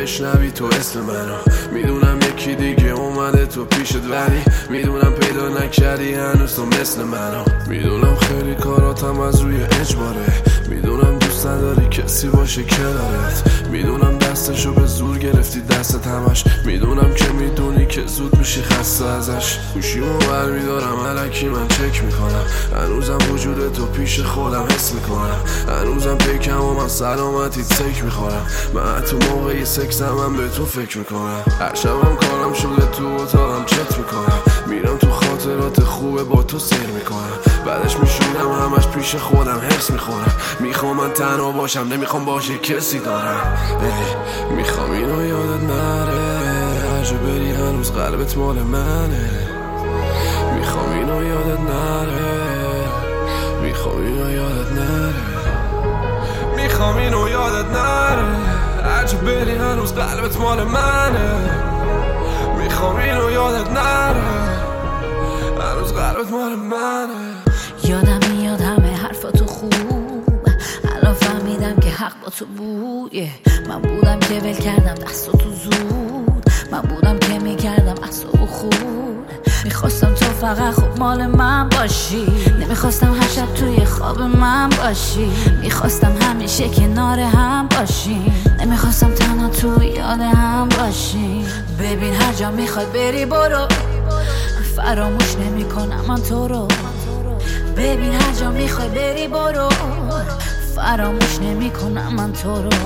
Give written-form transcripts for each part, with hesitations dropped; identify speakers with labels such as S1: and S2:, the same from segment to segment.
S1: بشنوی تو اسم منو. میدونم یکی دیگه اومده تو پیشت، ولی میدونم پیدا نکردی هنوز تو مثل منو. میدونم خیلی کاراتم از روی اجباره، میدونم دوست نداری کسی باشه کنارت، میدونم دستشو به زور گرفتی دستت همش، میدونم که میدونی که زود میشی خسته ازش. گوشیمو برمیدارم الکی من چک میکنم، هنوزم وجود تو پیش خودم حس میکنم، هنوزم پیکم و من سلامتی سک میخورم. من تو موقعی سکسم من به تو فکر میکنم، هر شبم کارم شده تو اتاقم چت میکنم، میرم تو خاطرات خوبه با تو سیر میکنم، بعدش میشینم همش پیش خودم هرس میخورم. میخوام من تنها باشم، نمیخوام باشه کسی دارم. میخوام اینو یادت نره، هر جا بری هنوز قلبت مال منه. میخوام اینو یادت نره، میخوام اینو یادت نره، میخوام اینو یادت نره، هر جا بری هنوز قلبت مال منه. میخوام اینو یادت نره، هنوز قلبت مال منه.
S2: یادم میاد همه حرفاتو خوب، الان فهمیدم که حق با تو بود. من بودم که ول کردم دستاتو زود، من بودم که میکردم اعصابو خود. میخواستم تو فقط خوب مال من باشی، نمیخواستم هر شب توی خواب من باشی، میخواستم همیشه کنار هم باشی، نمیخواستم تنها توی یاد هم باشی. ببین هر جا میخوای بری برو، فراموش نمیکنم من تو رو. ببین هر جا میخوای بری برو، فراموش نمیکنم من تو رو.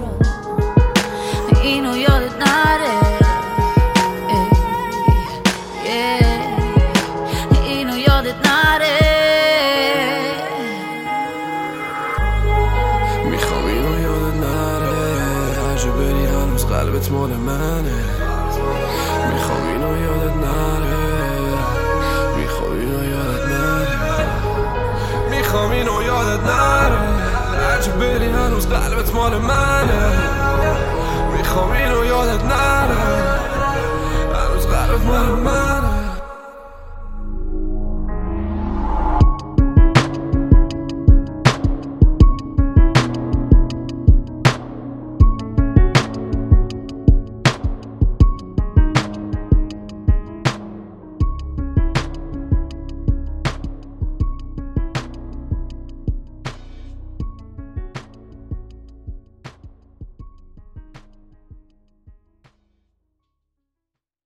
S2: اینو یادت نره، اینو یادت نره.
S1: میخوام اینو یادت نره، هر جا بری هنوز قلبت مال منه. میخوام اینو یادت نره، میخوام اینو یادت نره، میخوام اینو یادت نره، هر جا بری هنوز قلبت مال منه. میخوام اینو یادت نره، هنوز قلبت مال منه.